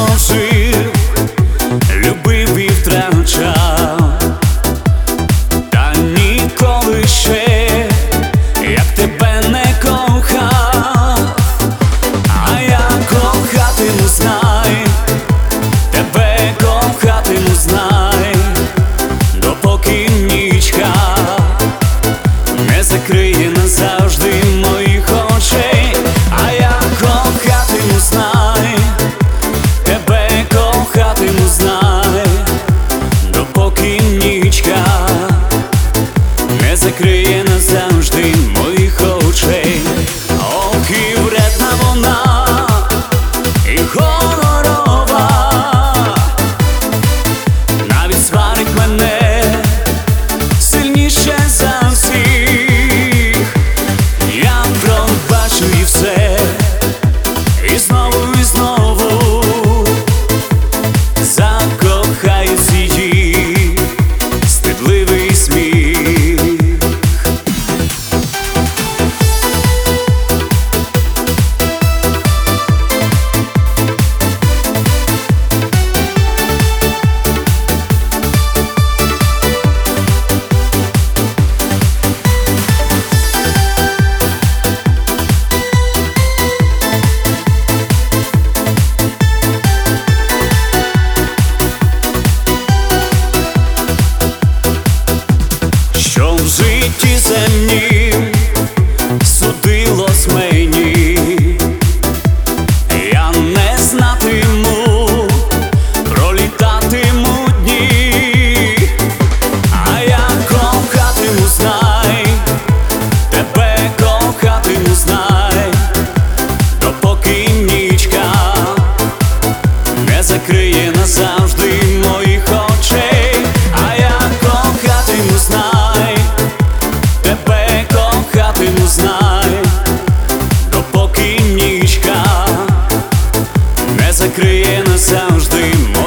жив, любив і втрачав, та ніколи ще як тебе не кохав. А я кохатиму, знай, тебе кохатиму, знай, допоки нічка не закриє назавжди моїх очей. А я кохатиму, знай, тебе кохатиму, знай, допоки нічка не закриє назавжди моїх очей. Ох, і вредна вона, і гонорова, навіть сварить мене сильніше за всіх. Я пробачу і все, і знову закохаюсь її стидливий сміх. Що в житті земнім судилось мені, я не знатиму, пролітатиму дні. А я кохатиму, знай, тебе кохатиму, знай, допоки нічка не закриє назавжди моїх очей. А я кохатиму, знай, тебе кохатиму, знай, допоки нічка не закриє назавжди